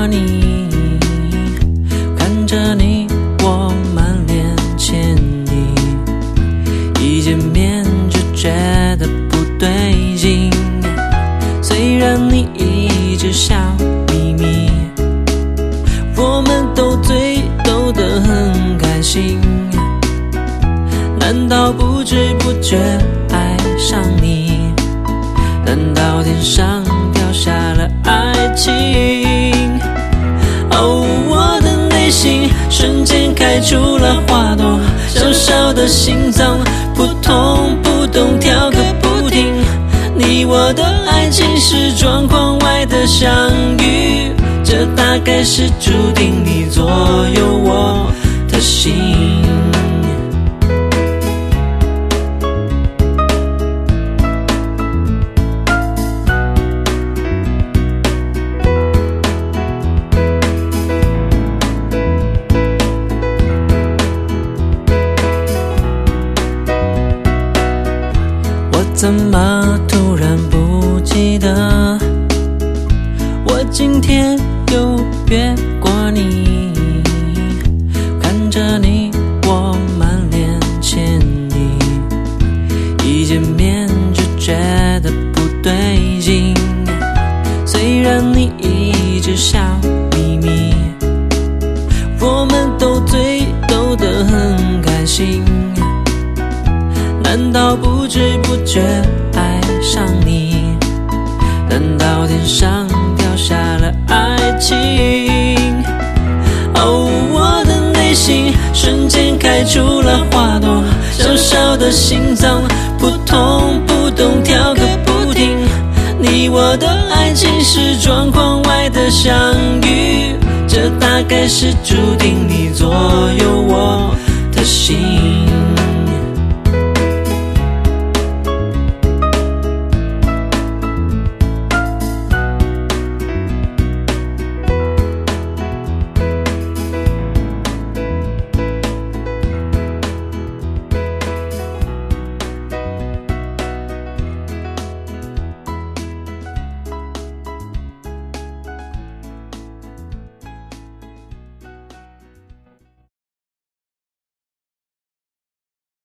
你，看着你我满脸歉意，一见面就觉得不对劲。虽然你一直笑眯眯，我们都醉斗得很开心，难道不知不觉爱上你？难道天上掉下了爱情？哦，我的内心瞬间开出了花朵，小小的心脏扑通扑通跳个不停。你我的爱情是状况外的相遇，这大概是注定你左右我的心。怎么突然不记得，我今天又越过你，看着你我满脸歉意，一见面就觉得不对劲。虽然你一直笑眯眯，我们都醉斗得很开心，难道不知不觉爱上你？难道天上掉下了爱情？哦，我的内心瞬间开出了花朵，小小的心脏扑通扑通跳个不停。你我的爱情是状况外的相遇，这大概是注定你左右我的心。